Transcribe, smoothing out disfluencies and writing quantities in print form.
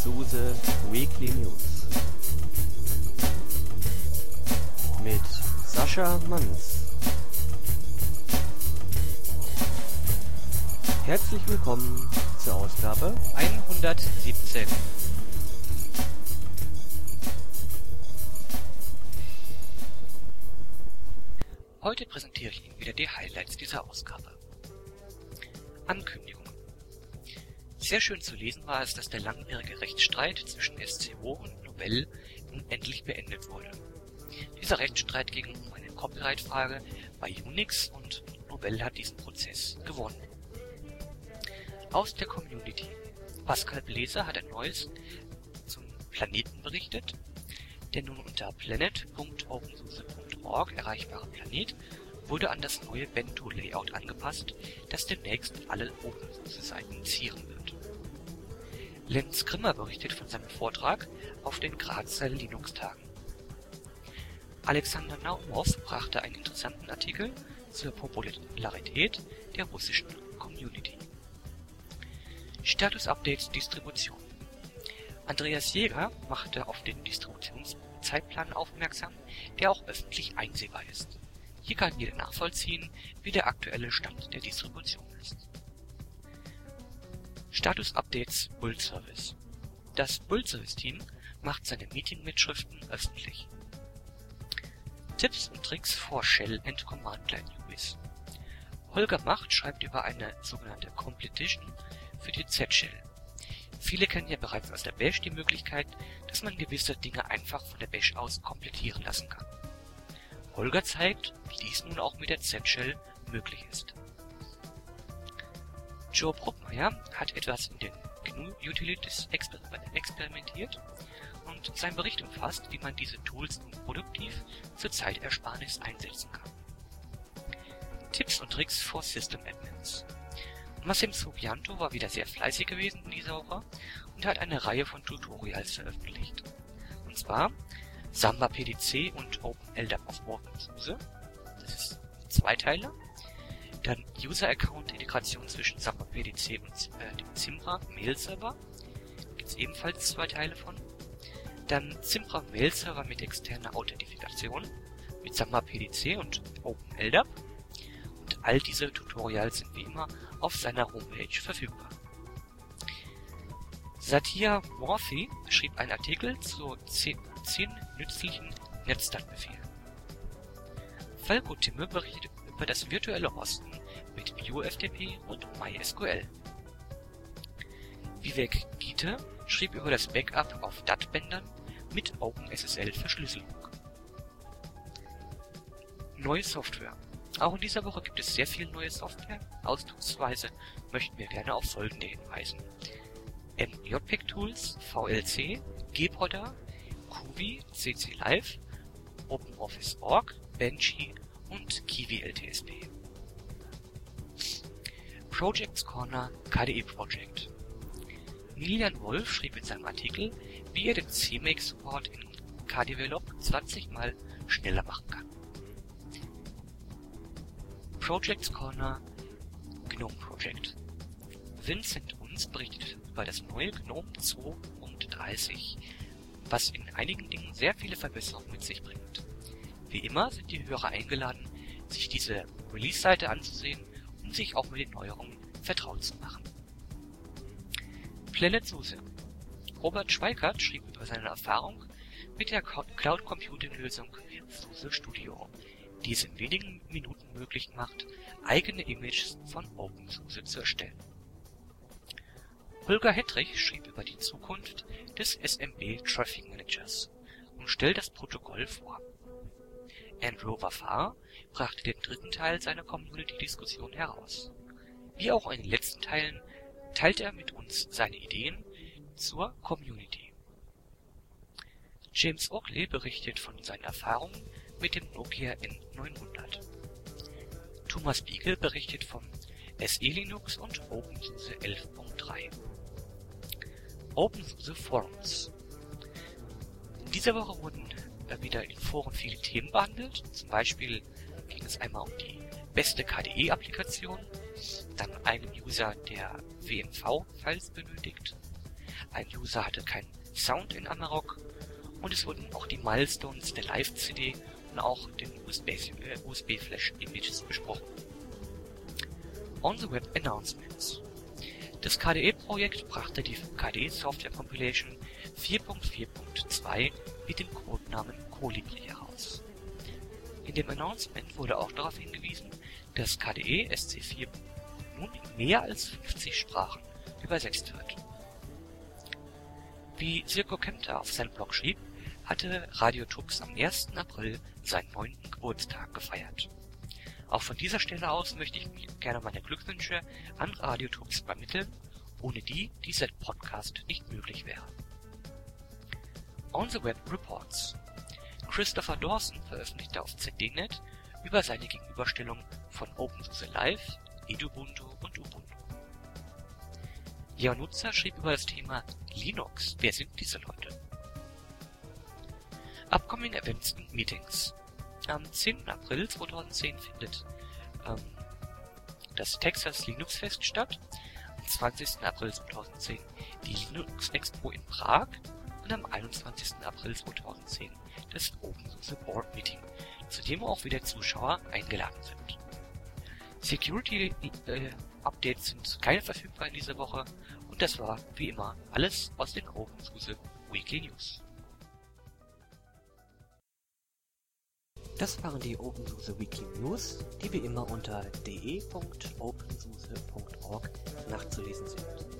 SUSE Weekly News mit Sascha Manns. Herzlich willkommen zur Ausgabe 117. Heute präsentiere ich Ihnen wieder die Highlights dieser Ausgabe. Ankündigungen. Sehr schön zu lesen war es, dass der langwierige Rechtsstreit zwischen SCO und Novell nun endlich beendet wurde. Dieser Rechtsstreit ging um eine Copyright-Frage bei Unix und Novell hat diesen Prozess gewonnen. Aus der Community. Pascal Bläser hat ein Neues zum Planeten berichtet. Der nun unter planet.opensuse.org erreichbare Planet wurde an das neue Bento-Layout angepasst, das demnächst alle OpenSUSE-Seiten zieren wird. Lenz Grimmer berichtet von seinem Vortrag auf den Grazer Linux-Tagen. Alexander Naumov brachte einen interessanten Artikel zur Popularität der russischen Community. Status-Update Distribution. Andreas Jäger machte auf den Distributionszeitplan aufmerksam, der auch öffentlich einsehbar ist. Hier kann jeder nachvollziehen, wie der aktuelle Stand der Distribution ist. Status-Updates Build-Service. Das Build-Service-Team macht seine Meeting-Mitschriften öffentlich. Tipps und Tricks for Shell and Command-Line Newbies. Holger Macht schreibt über eine sogenannte Completion für die Z-Shell. Viele kennen ja bereits aus der Bash die Möglichkeit, dass man gewisse Dinge einfach von der Bash aus komplettieren lassen kann. Holger zeigt, wie dies nun auch mit der Z-Shell möglich ist. Joe Bruckmeier hat etwas in den GNU-Utilities experimentiert und sein Bericht umfasst, wie man diese Tools nun produktiv zur Zeitersparnis einsetzen kann. Tipps und Tricks for System Admins. Massim Sobianto war wieder sehr fleißig gewesen in dieser Woche und hat eine Reihe von Tutorials veröffentlicht. Und zwar Samba PDC und OpenLDAP auf OpenSUSE. Das ist zwei Teile. Dann User-Account-Integration zwischen Samba PDC und dem Zimbra Mail-Server. Gibt es ebenfalls zwei Teile von. Dann Zimbra Mail-Server mit externer Authentifikation mit Samba PDC und OpenLDAP. Und all diese Tutorials sind wie immer auf seiner Homepage verfügbar. Satya Morthy schrieb einen Artikel zu 10 nützlichen Netzstart-Befehlen. Falco Timme berichtet über das virtuelle Hosten mit BuFTP und MySQL. Vivek Gite schrieb über das Backup auf DAT-Bändern mit OpenSSL-Verschlüsselung. Neue Software. Auch in dieser Woche gibt es sehr viel neue Software. Ausdrucksweise möchten wir gerne auf folgende hinweisen: JPEG Tools, VLC, Gpodder, Kuvi, CC Live, OpenOffice.org, Benchy und Kiwi LTSP. Projects Corner KDE Project. Milian Wolf schrieb in seinem Artikel, wie er den CMake-Support in KDevelop 20 Mal schneller machen kann. Projects Corner GNOME Project. Vincent Uns berichtet über das neue GNOME 2.30, was in einigen Dingen sehr viele Verbesserungen mit sich bringt. Wie immer sind die Hörer eingeladen, sich diese Release-Seite anzusehen und sich auch mit den Neuerungen vertraut zu machen. Planet SUSE. Robert Schweikart schrieb über seine Erfahrung mit der Cloud Computing Lösung SUSE Studio, die es in wenigen Minuten möglich macht, eigene Images von OpenSUSE zu erstellen. Holger Hettrich schrieb über die Zukunft des SMB Traffic Managers und stellt das Protokoll vor. Andrew Wafar brachte den dritten Teil seiner Community-Diskussion heraus. Wie auch in den letzten Teilen teilt er mit uns seine Ideen zur Community. James Oakley berichtet von seinen Erfahrungen mit dem Nokia N900. Thomas Biegel berichtet vom SE Linux und OpenSUSE 11.3. OpenSUSE Forums. In dieser Woche wurden wieder in Foren viele Themen behandelt. Zum Beispiel ging es einmal um die beste KDE-Applikation, dann einem User, der WMV-Files benötigt, ein User hatte keinen Sound in Amarok und es wurden auch die Milestones der Live-CD und auch den USB-Flash-Images besprochen. On the Web Announcements. Das KDE-Projekt brachte die KDE Software Compilation 4.4.2 mit dem Codenamen Colibri heraus. In dem Announcement wurde auch darauf hingewiesen, dass KDE SC4 nun in mehr als 50 Sprachen übersetzt wird. Wie Sirko Kempter auf seinem Blog schrieb, hatte Radio Tux am 1. April seinen 9. Geburtstag gefeiert. Auch von dieser Stelle aus möchte ich gerne meine Glückwünsche an Radio Tux übermitteln, ohne die dieser Podcast nicht möglich wäre. On the Web Reports. Christopher Dawson veröffentlichte auf ZDNet über seine Gegenüberstellung von OpenSUSE Live, Edubuntu und Ubuntu. Jörn Nutzer schrieb über das Thema Linux. Wer sind diese Leute? Upcoming Events und Meetings. Am 10. April 2010 findet das Texas Linux Fest statt. Am 20. April 2010 die Linux Expo in Prag und am 21. April 2010 das OpenSUSE Board Meeting, zu dem auch wieder Zuschauer eingeladen sind. Security-Updates sind keine verfügbar in dieser Woche und das war, wie immer, alles aus den OpenSUSE Weekly News. Das waren die OpenSUSE Weekly News, die wie immer unter de.opensuse.org nachzulesen sind.